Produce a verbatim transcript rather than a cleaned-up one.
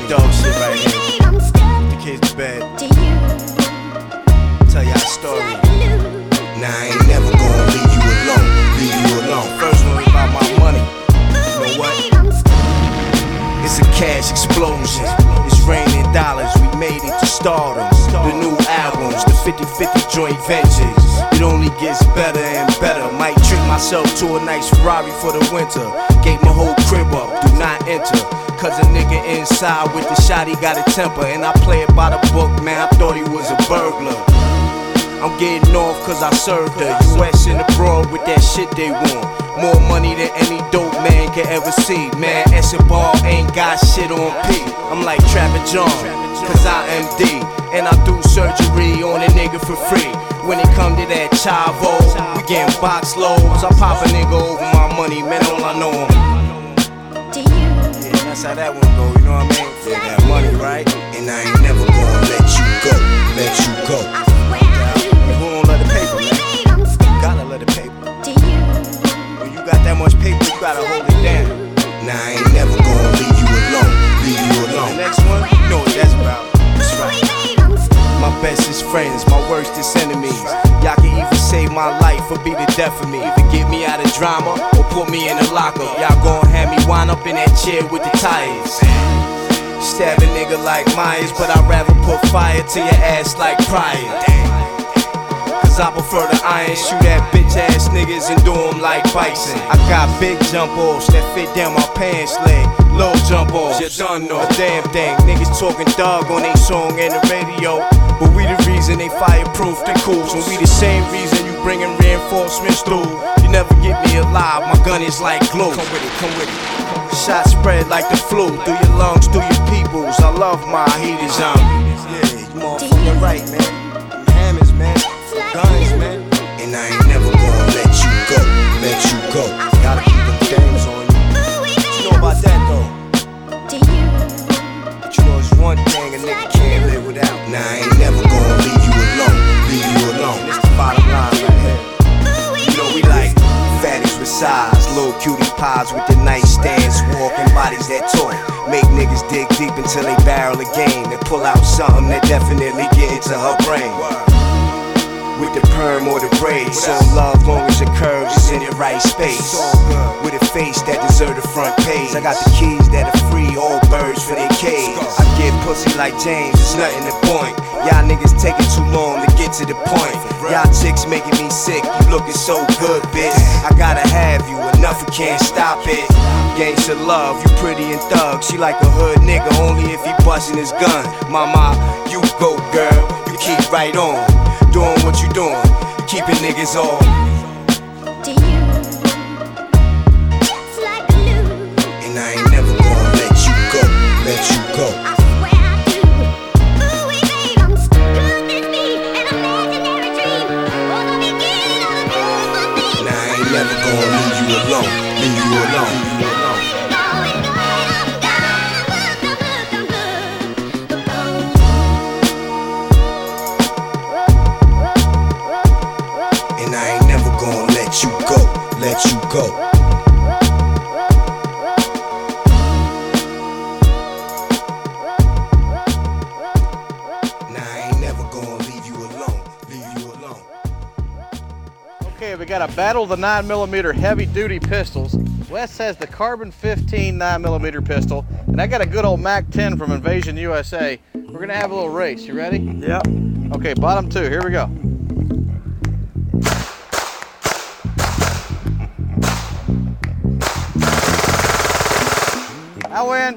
money. Dog shit right here. The kids to bed. Tell y'all a story. Nah, I ain't never gonna leave you alone. Leave you alone. First one about my money. You know what? It's a cash explosion. It's raining dollars. We made it to stardom. The new albums, the fifty fifty joint ventures. It only gets better and better. Might treat myself to a nice Ferrari for the winter. Gave my whole crib up, do not enter. Cause a nigga inside with the shot, he got a temper. And I play it by the book, man, I thought he was a burglar. I'm getting off cause I served her. U S and abroad with that shit they want. More money than any dope man can ever see. Man, Escobar ain't got shit on P. I'm like Trapper John, cause I M D. And I do surgery on a nigga for free. When it come to that chavo, we getting box loads. I pop a nigga over my money, man, all I know him. Yeah, that's how that one go, you know what I mean? Yeah, that money, right? And I ain't never gonna let you go. Let you go. Who don't let the paper, man? Gotta let the paper. When you got that much paper, you gotta hold it down. Nah, I ain't never gonna leave you alone. Leave you alone. The next one, you know what that's about. That's right. My bestest friends, my worstest enemies. Y'all can even save my life or be the death of me. Either get me out of drama or put me in a locker. Y'all gon' have me wind up in that chair with the tires. Stab a nigga like Myers, but I'd rather put fire to your ass like Pryor. Cause I prefer the iron, shoot at bitch ass niggas and do them like Bison. I got big jump offs that fit down my pants leg. Low jump offs, you done know a damn thing. Niggas talking dog on they song and the radio, but we the reason they fireproof the cools. And we the same reason you bringing reinforcements through. You never get me alive, my gun is like glue. Come with it, come with it. Shot spread like the flu, through your lungs, through your peoples. I love my heaters on. Yeah, you motherfucking right, man. Them hammers, man. Guns, man. And I ain't never gonna let you go. Let you go. Gotta keep them things on you. What you know about that though? But you know it's one thing a nigga can't live without. Nah, I ain't never gonna leave you alone. Leave you alone. And it's the bottom line right here. You know we like fatties with size, little cutie pies with the nightstands, walking bodies that talk. Make niggas dig deep until they barrel a game and pull out something that definitely get into her brain. With the perm or the braids, so love long as your curves is in the right space. With a face that deserve the front page. I got the keys that are free, all birds for their cage. I get pussy like James, it's nothing to point. Y'all niggas taking too long to get to the point. Y'all chicks making me sick, you looking so good, bitch. I gotta have you, enough I can't stop it. Gangsta love, you pretty and thug. She like a hood nigga, only if he bustin' his gun. Mama, you go girl, you keep right on. Doing what you doing, keeping niggas on. And I ain't never gonna let you go, let you go. Nah, I ain't never gonna leave you alone, leave you alone. And I ain't never gonna let you go, let you go. Nah, I ain't never gonna leave you alone, leave you alone. Okay, we got a Battle of the nine millimeter heavy duty pistols. Wes has the Carbon fifteen nine millimeter pistol, and I got a good old Mac ten from Invasion U S A. We're gonna have a little race. You ready? Yep. Okay, bottom two, here we go. I win.